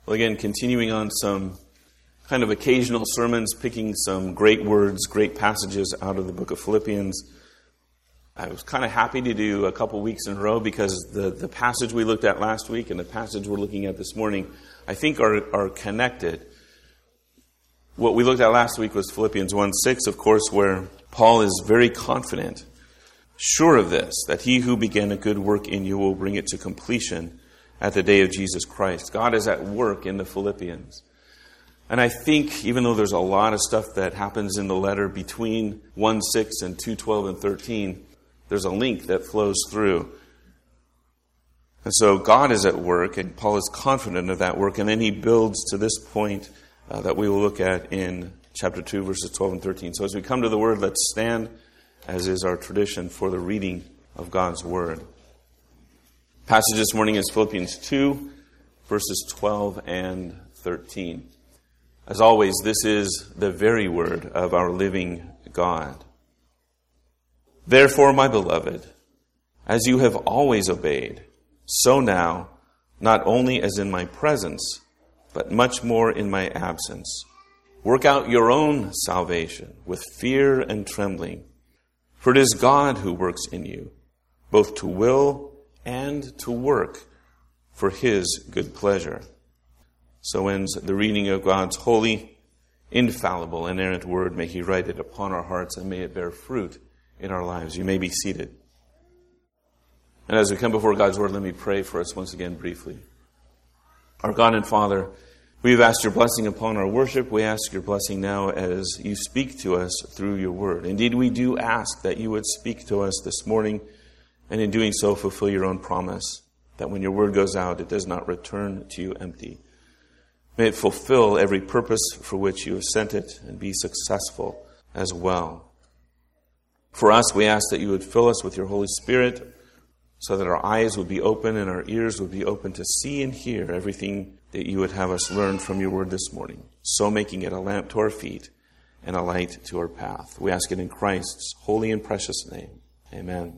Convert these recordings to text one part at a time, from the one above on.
Well, again, continuing on some kind of occasional sermons, picking some great words, great passages out of the book of Philippians. I was kind of happy to do a couple weeks in a row because the passage we looked at last week and the passage we're looking at this morning, I think are connected. What we looked at last week was Philippians 1:6, of course, where Paul is very confident, sure of this, that he who began a good work in you will bring it to completion at the day of Jesus Christ. God is at work in the Philippians. And I think, even though there's a lot of stuff that happens in the letter between 1:6 and 2:12 and 13, there's a link that flows through. And so God is at work, and Paul is confident of that work. And then he builds to this point that we will look at in chapter 2, verses 12 and 13. So as we come to the Word, let's stand, as is our tradition, for the reading of God's Word. Passage this morning is Philippians 2, verses 12 and 13. As always, this is the very word of our living God. Therefore, my beloved, as you have always obeyed, so now, not only as in my presence, but much more in my absence, work out your own salvation with fear and trembling. For it is God who works in you, both to will and to work for His good pleasure. So ends the reading of God's holy, infallible, inerrant word. May He write it upon our hearts and may it bear fruit in our lives. You may be seated. And as we come before God's word, let me pray for us once again briefly. Our God and Father, we have asked your blessing upon our worship. We ask your blessing now as you speak to us through your word. Indeed, we do ask that you would speak to us this morning, and in doing so, fulfill your own promise, that when your word goes out, it does not return to you empty. May it fulfill every purpose for which you have sent it and be successful as well. For us, we ask that you would fill us with your Holy Spirit so that our eyes would be open and our ears would be open to see and hear everything that you would have us learn from your word this morning, so making it a lamp to our feet and a light to our path. We ask it in Christ's holy and precious name. Amen.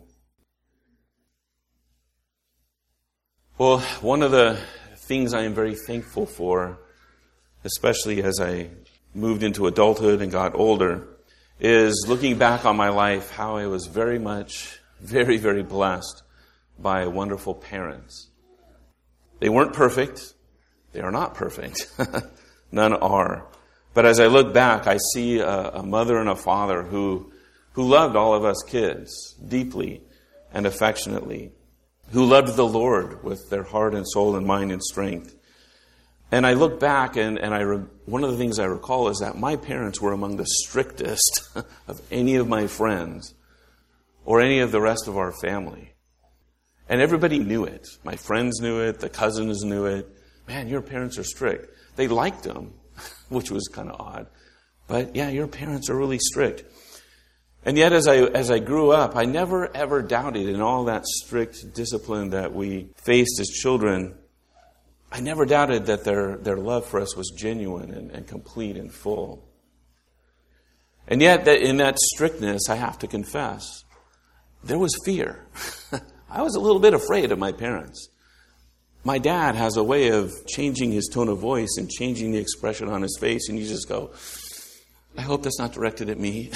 Well, one of the things I am very thankful for, especially as I moved into adulthood and got older, is looking back on my life, how I was very, very blessed by wonderful parents. They weren't perfect. They are not perfect. None are. But as I look back, I see a mother and a father who loved all of us kids deeply and affectionately, who loved the Lord with their heart and soul and mind and strength. And I look back, and one of the things I recall is that my parents were among the strictest of any of my friends or any of the rest of our family. And everybody knew it. My friends knew it. The cousins knew it. Man, your parents are strict. They liked them, which was kind of odd. But yeah, your parents are really strict. And yet, as I grew up, I never ever doubted in all that strict discipline that we faced as children, I never doubted that their love for us was genuine and complete and full. And yet, that in that strictness, I have to confess, there was fear. I was a little bit afraid of my parents. My dad has a way of changing his tone of voice and changing the expression on his face, and you just go, I hope that's not directed at me.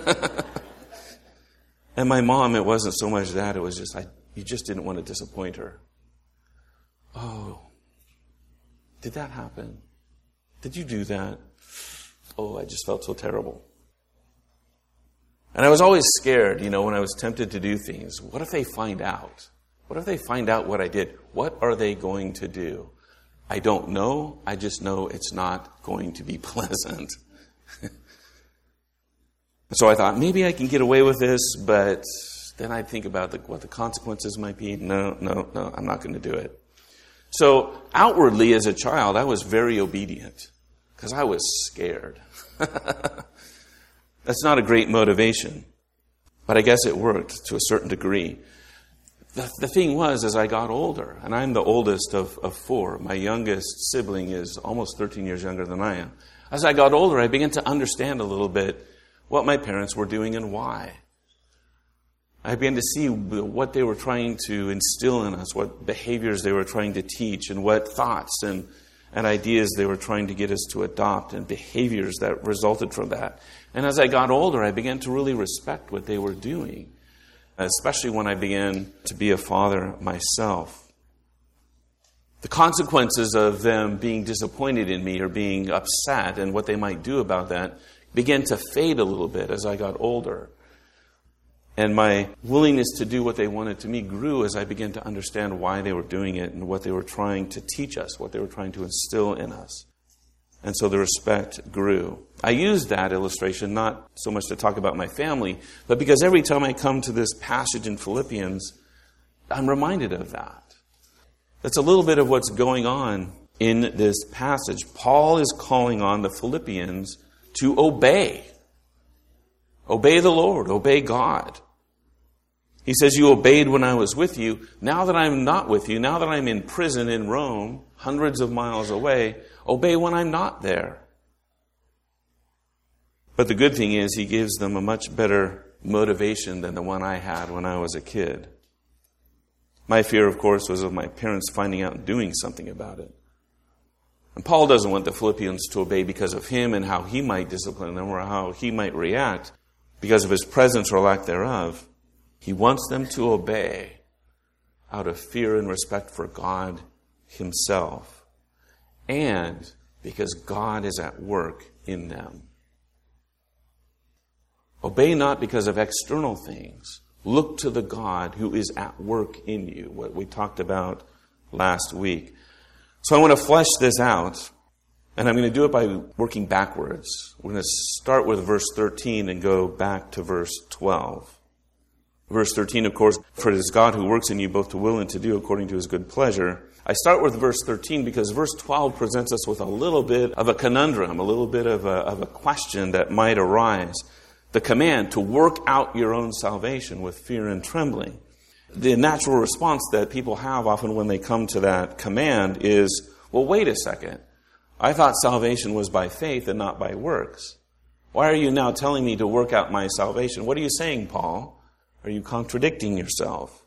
And my mom, it wasn't so much that, it was just, you just didn't want to disappoint her. Oh, did that happen? Did you do that? Oh, I just felt so terrible. And I was always scared, when I was tempted to do things. What if they find out? What if they find out what I did? What are they going to do? I don't know. I just know it's not going to be pleasant. So I thought, maybe I can get away with this, but then I'd think about what the consequences might be. No, I'm not going to do it. So outwardly, as a child, I was very obedient because I was scared. That's not a great motivation, but I guess it worked to a certain degree. The thing was, as I got older, and I'm the oldest of four, my youngest sibling is almost 13 years younger than I am. As I got older, I began to understand a little bit what my parents were doing and why. I began to see what they were trying to instill in us, what behaviors they were trying to teach, and what thoughts and and ideas they were trying to get us to adopt and behaviors that resulted from that. And as I got older, I began to really respect what they were doing, especially when I began to be a father myself. The consequences of them being disappointed in me or being upset and what they might do about that began to fade a little bit as I got older. And my willingness to do what they wanted to me grew as I began to understand why they were doing it and what they were trying to teach us, what they were trying to instill in us. And so the respect grew. I used that illustration not so much to talk about my family, but because every time I come to this passage in Philippians, I'm reminded of that. That's a little bit of what's going on in this passage. Paul is calling on the Philippians to obey. Obey the Lord. Obey God. He says, you obeyed when I was with you. Now that I'm not with you, now that I'm in prison in Rome, hundreds of miles away, obey when I'm not there. But the good thing is he gives them a much better motivation than the one I had when I was a kid. My fear, of course, was of my parents finding out and doing something about it. And Paul doesn't want the Philippians to obey because of him and how he might discipline them or how he might react because of his presence or lack thereof. He wants them to obey out of fear and respect for God himself and because God is at work in them. Obey not because of external things. Look to the God who is at work in you, what we talked about last week. So I want to flesh this out, and I'm going to do it by working backwards. We're going to start with verse 13 and go back to verse 12. Verse 13, of course, for it is God who works in you both to will and to do according to his good pleasure. I start with verse 13 because verse 12 presents us with a little bit of a conundrum, a little bit of a question that might arise. The command to work out your own salvation with fear and trembling. The natural response that people have often when they come to that command is, well, wait a second. I thought salvation was by faith and not by works. Why are you now telling me to work out my salvation? What are you saying, Paul? Are you contradicting yourself?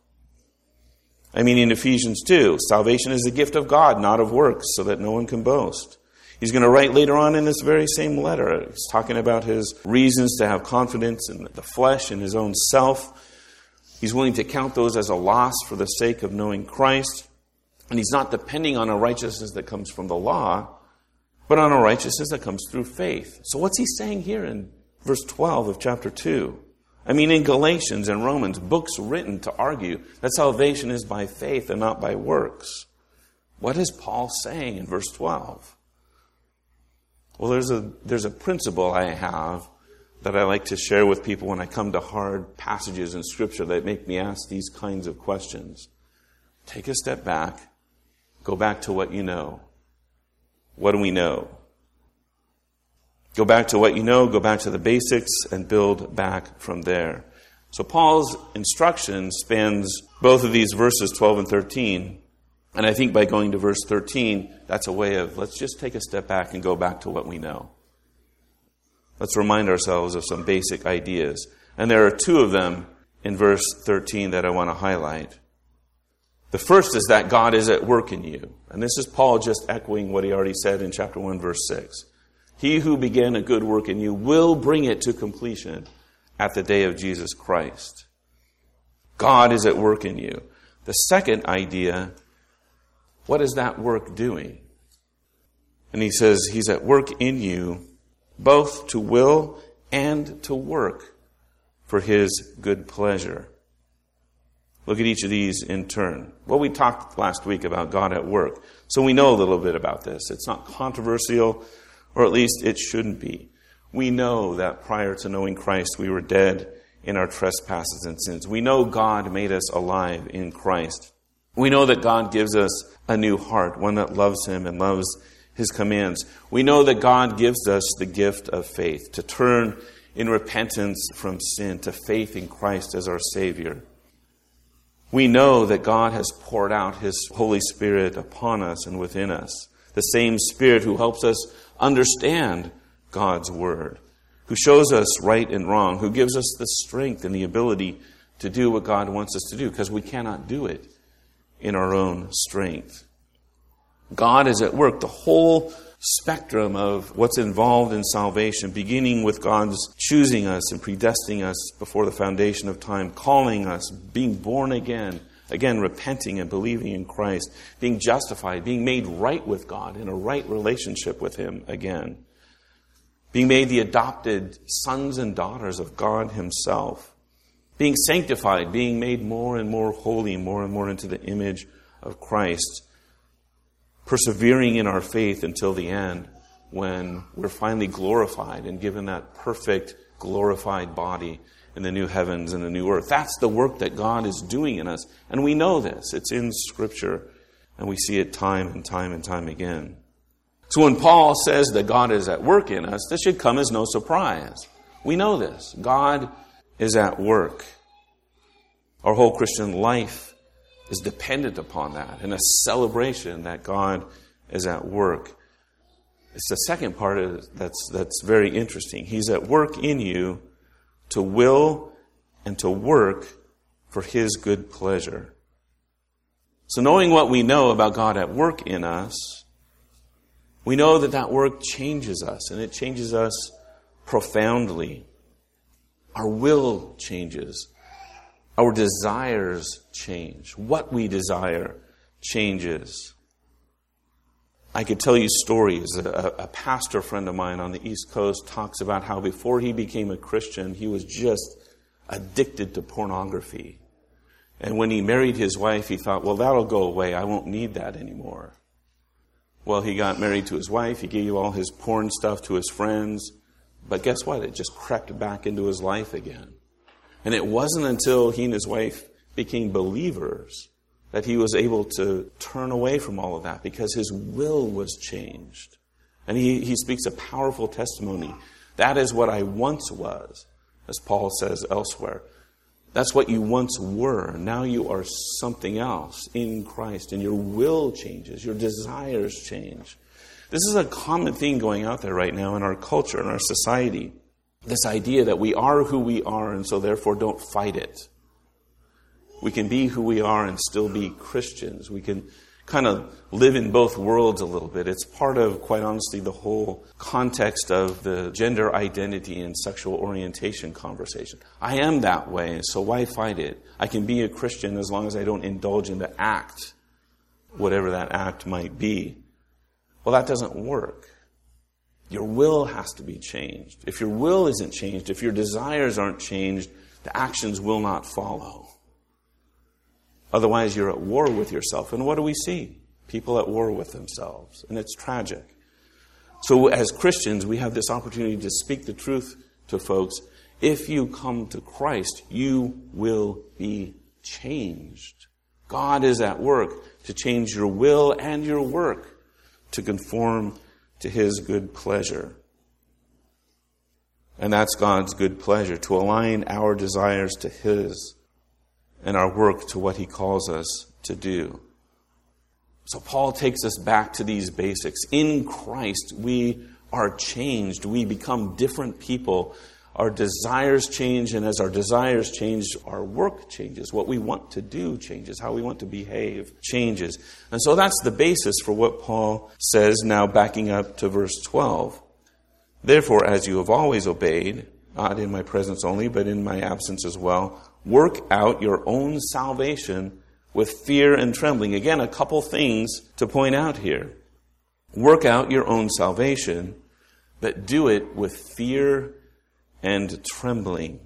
I mean, in Ephesians 2, salvation is the gift of God, not of works, so that no one can boast. He's going to write later on in this very same letter. He's talking about his reasons to have confidence in the flesh and his own self. He's willing to count those as a loss for the sake of knowing Christ. And he's not depending on a righteousness that comes from the law, but on a righteousness that comes through faith. So what's he saying here in verse 12 of chapter 2? I mean, in Galatians and Romans, books written to argue that salvation is by faith and not by works. What is Paul saying in verse 12? Well, there's a principle I have that I like to share with people when I come to hard passages in Scripture that make me ask these kinds of questions. Take a step back. Go back to what you know. What do we know? Go back to what you know, go back to the basics, and build back from there. So Paul's instruction spans both of these verses, 12 and 13. And I think by going to verse 13, that's a way of, let's just take a step back and go back to what we know. Let's remind ourselves of some basic ideas. And there are two of them in verse 13 that I want to highlight. The first is that God is at work in you. And this is Paul just echoing what he already said in chapter 1, verse 6. He who began a good work in you will bring it to completion at the day of Jesus Christ. God is at work in you. The second idea, what is that work doing? And he says he's at work in you both to will and to work for his good pleasure. Look at each of these in turn. Well, we talked last week about God at work, so we know a little bit about this. It's not controversial, or at least it shouldn't be. We know that prior to knowing Christ, we were dead in our trespasses and sins. We know God made us alive in Christ. We know that God gives us a new heart, one that loves him and loves his commands. We know that God gives us the gift of faith, to turn in repentance from sin to faith in Christ as our Savior. We know that God has poured out his Holy Spirit upon us and within us, the same Spirit who helps us understand God's Word, who shows us right and wrong, who gives us the strength and the ability to do what God wants us to do, because we cannot do it in our own strength. God is at work. The whole spectrum of what's involved in salvation, beginning with God's choosing us and predestining us before the foundation of time, calling us, being born again, repenting and believing in Christ, being justified, being made right with God, in a right relationship with Him again, being made the adopted sons and daughters of God Himself, being sanctified, being made more and more holy, more and more into the image of Christ, persevering in our faith until the end, when we're finally glorified and given that perfect, glorified body in the new heavens and the new earth. That's the work that God is doing in us. And we know this. It's in Scripture, and we see it time and time and time again. So when Paul says that God is at work in us, this should come as no surprise. We know this. God is at work. Our whole Christian life is dependent upon that, and a celebration that God is at work. It's the second part that's very interesting. He's at work in you to will and to work for His good pleasure. So knowing what we know about God at work in us, we know that work changes us, and it changes us profoundly. Our will changes. Our desires change. What we desire changes. I could tell you stories. A pastor friend of mine on the East Coast talks about how before he became a Christian, he was just addicted to pornography. And when he married his wife, he thought, well, that'll go away. I won't need that anymore. Well, he got married to his wife. He gave all his porn stuff to his friends. But guess what? It just crept back into his life again. And it wasn't until he and his wife became believers that he was able to turn away from all of that, because his will was changed. And he speaks a powerful testimony. That is what I once was, as Paul says elsewhere. That's what you once were. Now you are something else in Christ, and your will changes. Your desires change. This is a common thing going out there right now in our culture, in our society. This idea that we are who we are, and so therefore don't fight it. We can be who we are and still be Christians. We can kind of live in both worlds a little bit. It's part of, quite honestly, the whole context of the gender identity and sexual orientation conversation. I am that way, so why fight it? I can be a Christian as long as I don't indulge in the act, whatever that act might be. Well, that doesn't work. Your will has to be changed. If your will isn't changed, if your desires aren't changed, the actions will not follow. Otherwise, you're at war with yourself. And what do we see? People at war with themselves. And it's tragic. So as Christians, we have this opportunity to speak the truth to folks. If you come to Christ, you will be changed. God is at work to change your will and your work to conform to His good pleasure. And that's God's good pleasure, to align our desires to His and our work to what He calls us to do. So Paul takes us back to these basics. In Christ, we are changed. We become different people. Our desires change, and as our desires change, our work changes. What we want to do changes. How we want to behave changes. And so that's the basis for what Paul says, now backing up to verse 12. Therefore, as you have always obeyed, not in my presence only, but in my absence as well, work out your own salvation with fear and trembling. Again, a couple things to point out here. Work out your own salvation, but do it with fear and trembling.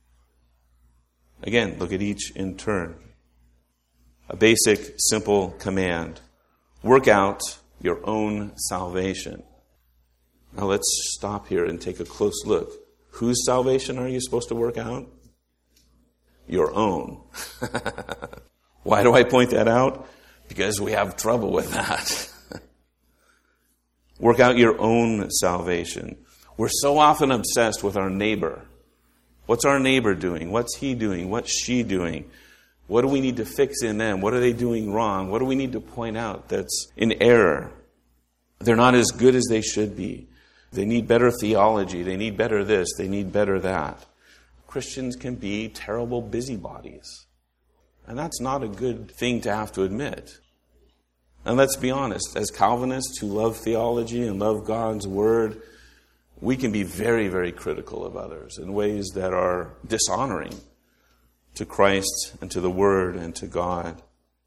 Again, look at each in turn. A basic, simple command. Work out your own salvation. Now let's stop here and take a close look. Whose salvation are you supposed to work out? Your own. Why do I point that out? Because we have trouble with that. Work out your own salvation. We're so often obsessed with our neighbor. What's our neighbor doing? What's he doing? What's she doing? What do we need to fix in them? What are they doing wrong? What do we need to point out that's in error? They're not as good as they should be. They need better theology. They need better this. They need better that. Christians can be terrible busybodies. And that's not a good thing to have to admit. And let's be honest, as Calvinists who love theology and love God's Word, we can be very, very critical of others in ways that are dishonoring to Christ and to the Word and to God.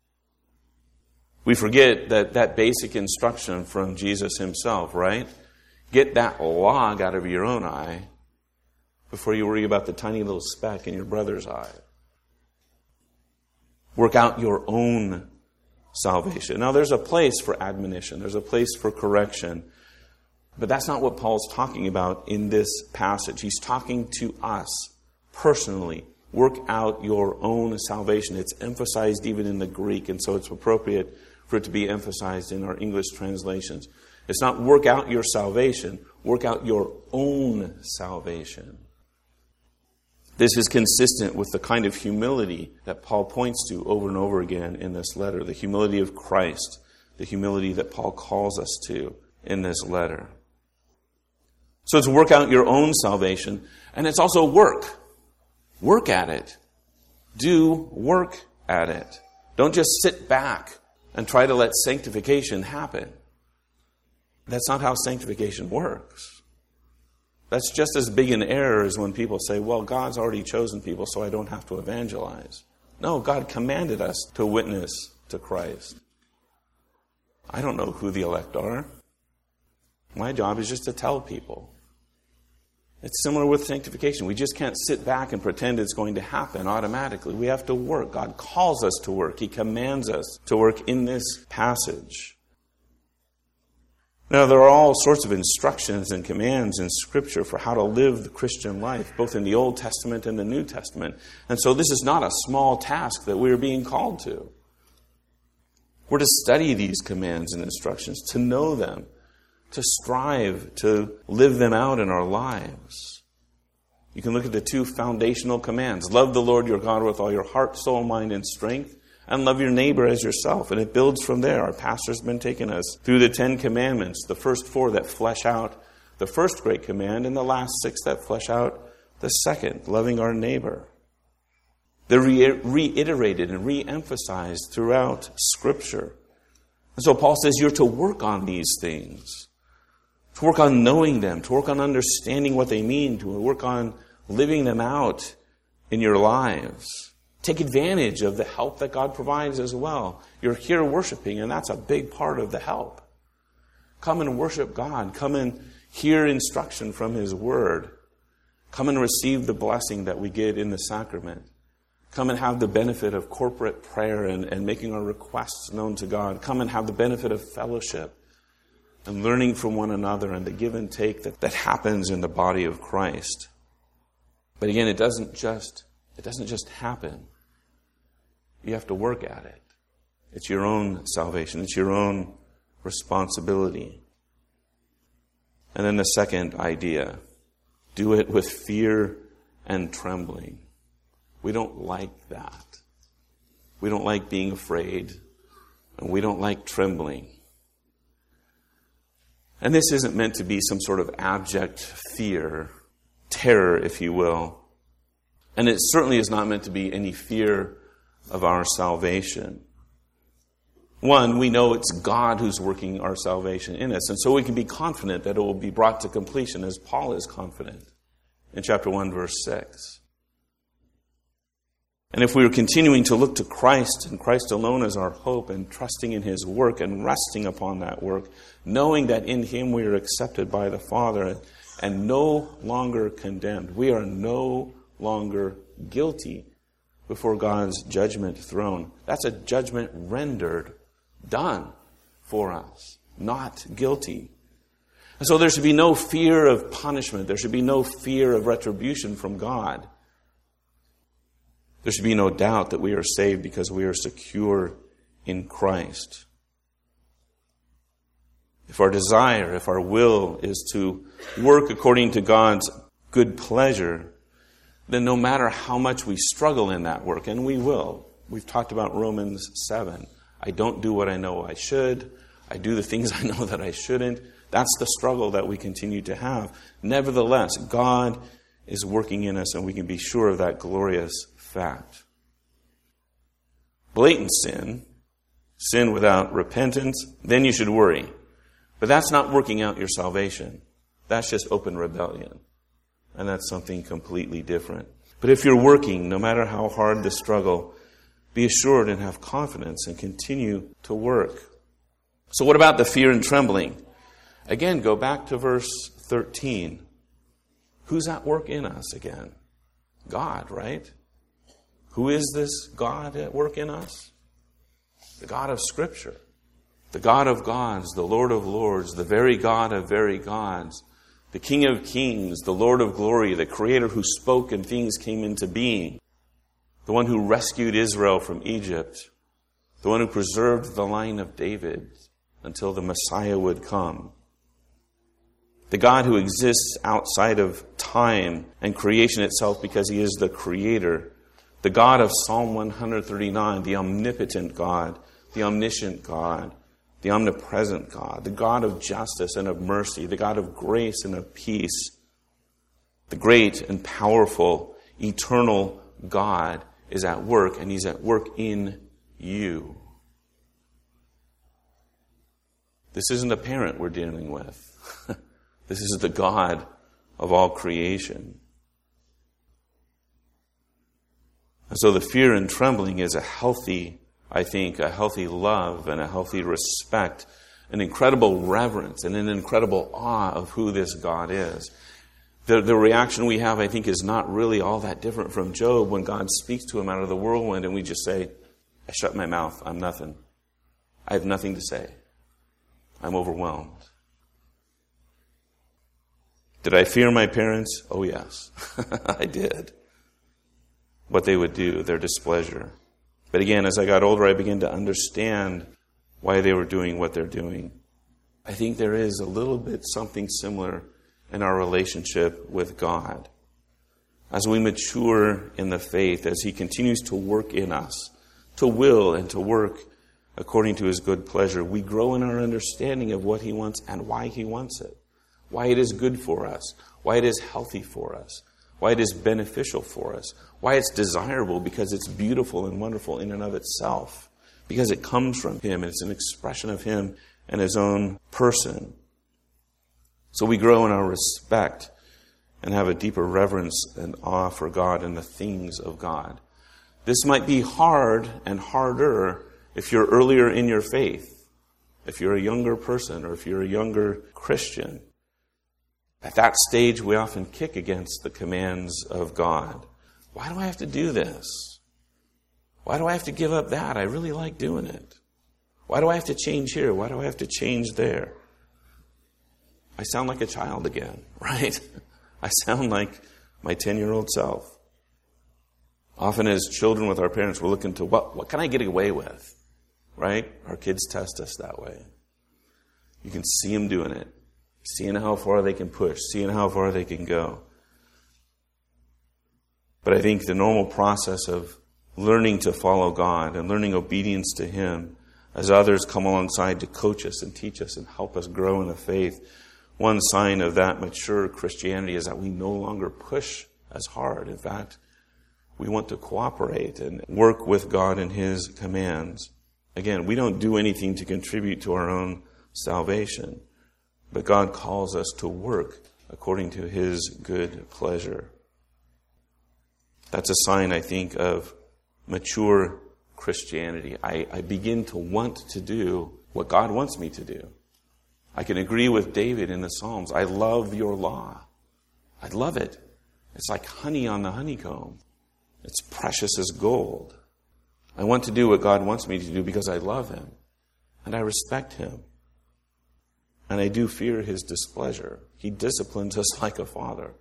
We forget that basic instruction from Jesus himself, right? Get that log out of your own eye before you worry about the tiny little speck in your brother's eye. Work out your own salvation. Now, there's a place for admonition. There's a place for correction. But that's not what Paul's talking about in this passage. He's talking to us personally. Work out your own salvation. It's emphasized even in the Greek, and so it's appropriate for it to be emphasized in our English translations. It's not work out your salvation, work out your own salvation. This is consistent with the kind of humility that Paul points to over and over again in this letter, the humility of Christ, the humility that Paul calls us to in this letter. So it's work out your own salvation, and it's also work. Work at it. Do work at it. Don't just sit back and try to let sanctification happen. That's not how sanctification works. That's just as big an error as when people say, well, God's already chosen people, so I don't have to evangelize. No, God commanded us to witness to Christ. I don't know who the elect are. My job is just to tell people. It's similar with sanctification. We just can't sit back and pretend it's going to happen automatically. We have to work. God calls us to work. He commands us to work in this passage. Now, there are all sorts of instructions and commands in Scripture for how to live the Christian life, both in the Old Testament and the New Testament. And so this is not a small task that we are being called to. We're to study these commands and instructions, to know them, to strive to live them out in our lives. You can look at the two foundational commands. Love the Lord your God with all your heart, soul, mind, and strength, and love your neighbor as yourself. And it builds from there. Our pastor's been taking us through the 10 commandments, the first 4 that flesh out the first great command, and the last 6 that flesh out the second, loving our neighbor. They're reiterated and re-emphasized throughout Scripture. And so Paul says you're to work on these things. To work on knowing them, to work on understanding what they mean, to work on living them out in your lives. Take advantage of the help that God provides as well. You're here worshiping, and that's a big part of the help. Come and worship God. Come and hear instruction from His Word. Come and receive the blessing that we get in the sacrament. Come and have the benefit of corporate prayer and making our requests known to God. Come and have the benefit of fellowship and learning from one another and the give and take that happens in the body of Christ. But again, it doesn't just happen. You have to work at it. It's your own salvation. It's your own responsibility. And then the second idea, do it with fear and trembling. We don't like that. We don't like being afraid, and we don't like trembling. And this isn't meant to be some sort of abject fear, terror, if you will. And it certainly is not meant to be any fear of our salvation. One, we know it's God who's working our salvation in us, and so we can be confident that it will be brought to completion, as Paul is confident in chapter 1, verse 6. And if we are continuing to look to Christ and Christ alone as our hope and trusting in His work and resting upon that work, knowing that in Him we are accepted by the Father and no longer condemned. We are no longer guilty before God's judgment throne. That's a judgment rendered, done for us, not guilty. And so there should be no fear of punishment. There should be no fear of retribution from God. There should be no doubt that we are saved because we are secure in Christ. If our desire, if our will is to work according to God's good pleasure, then no matter how much we struggle in that work, and we will. We've talked about Romans 7. I don't do what I know I should. I do the things I know that I shouldn't. That's the struggle that we continue to have. Nevertheless, God is working in us, and we can be sure of that glorious fact. Blatant sin sin without repentance, then you should worry. But that's not working out your salvation. That's just open rebellion. And that's something completely different. But if you're working, no matter how hard the struggle, be assured and have confidence and continue to work. So what about the fear and trembling? Again, go back to verse 13. Who's at work in us again? God, right? Who is this God at work in us? The God of Scripture. The God of gods, the Lord of lords, the very God of very gods, the King of kings, the Lord of glory, the Creator who spoke and things came into being, the one who rescued Israel from Egypt, the one who preserved the line of David until the Messiah would come, the God who exists outside of time and creation itself because He is the Creator, the God of Psalm 139, the omnipotent God, the omniscient God, the omnipresent God, the God of justice and of mercy, the God of grace and of peace, the great and powerful, eternal God is at work, and He's at work in you. This isn't a parent we're dealing with. This is the God of all creation. And so the fear and trembling is a healthy love and a healthy respect, an incredible reverence and an incredible awe of who this God is. The reaction we have, I think, is not really all that different from Job when God speaks to him out of the whirlwind and we just say, I shut my mouth, I'm nothing. I have nothing to say. I'm overwhelmed. Did I fear my parents? Oh, yes, I did. What they would do, their displeasure. But again, as I got older, I began to understand why they were doing what they're doing. I think there is a little bit something similar in our relationship with God. As we mature in the faith, as He continues to work in us, to will and to work according to His good pleasure, we grow in our understanding of what He wants and why He wants it. Why it is good for us. Why it is healthy for us. Why it is beneficial for us. Why it's desirable, because it's beautiful and wonderful in and of itself. Because it comes from Him. It's an expression of Him and His own person. So we grow in our respect and have a deeper reverence and awe for God and the things of God. This might be hard and harder if you're earlier in your faith, if you're a younger person or if you're a younger Christian. At that stage, we often kick against the commands of God. Why do I have to do this? Why do I have to give up that? I really like doing it. Why do I have to change here? Why do I have to change there? I sound like a child again, right? I sound like my 10-year-old self. Often as children with our parents, we're looking to what can I get away with, right? Our kids test us that way. You can see them doing it, seeing how far they can push, seeing how far they can go. But I think the normal process of learning to follow God and learning obedience to Him as others come alongside to coach us and teach us and help us grow in the faith, one sign of that mature Christianity is that we no longer push as hard. In fact, we want to cooperate and work with God and His commands. Again, we don't do anything to contribute to our own salvation, but God calls us to work according to His good pleasure. That's a sign, I think, of mature Christianity. I begin to want to do what God wants me to do. I can agree with David in the Psalms. I love your law. I love it. It's like honey on the honeycomb. It's precious as gold. I want to do what God wants me to do because I love Him and I respect Him. And I do fear His displeasure. He disciplines us like a father.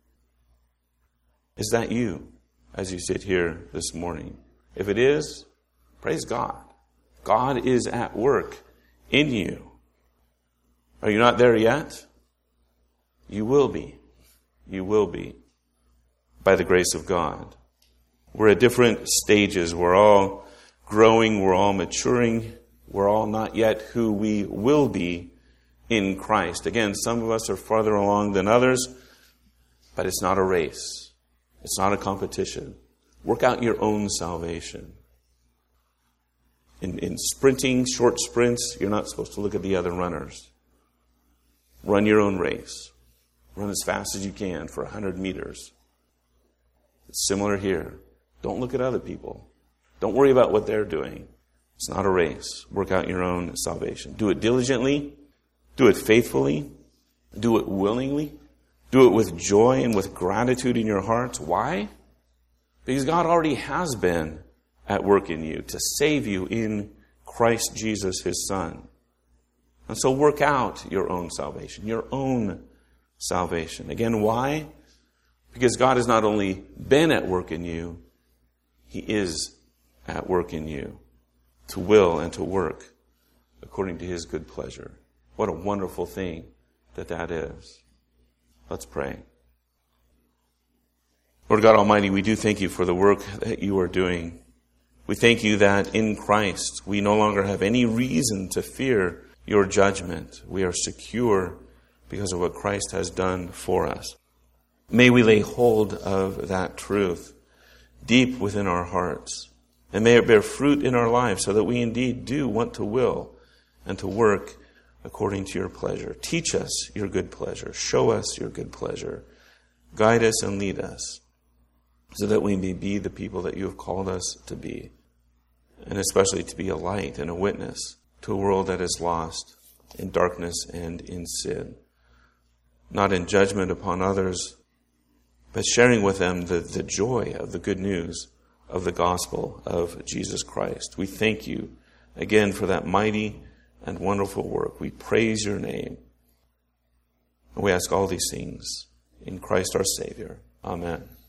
Is that you as you sit here this morning? If it is, praise God. God is at work in you. Are you not there yet? You will be. You will be by the grace of God. We're at different stages. We're all growing. We're all maturing. We're all not yet who we will be in Christ. Again, some of us are farther along than others, but it's not a race. It's not a competition. Work out your own salvation. In sprinting, short sprints, you're not supposed to look at the other runners. Run your own race. Run as fast as you can for 100 meters. It's similar here. Don't look at other people. Don't worry about what they're doing. It's not a race. Work out your own salvation. Do it diligently. Do it faithfully. Do it willingly. Do it with joy and with gratitude in your hearts. Why? Because God already has been at work in you to save you in Christ Jesus, His Son. And so work out your own salvation. Your own salvation. Again, why? Because God has not only been at work in you, He is at work in you to will and to work according to His good pleasure. What a wonderful thing that is. Let's pray. Lord God Almighty, we do thank You for the work that You are doing. We thank You that in Christ we no longer have any reason to fear Your judgment. We are secure because of what Christ has done for us. May we lay hold of that truth deep within our hearts, and may it bear fruit in our lives so that we indeed do want to will and to work according to Your pleasure. Teach us Your good pleasure. Show us Your good pleasure. Guide us and lead us so that we may be the people that You have called us to be, and especially to be a light and a witness to a world that is lost in darkness and in sin. Not in judgment upon others, but sharing with them the joy of the good news of the gospel of Jesus Christ. We thank You again for that mighty and wonderful work. We praise Your name. And we ask all these things in Christ our Savior. Amen.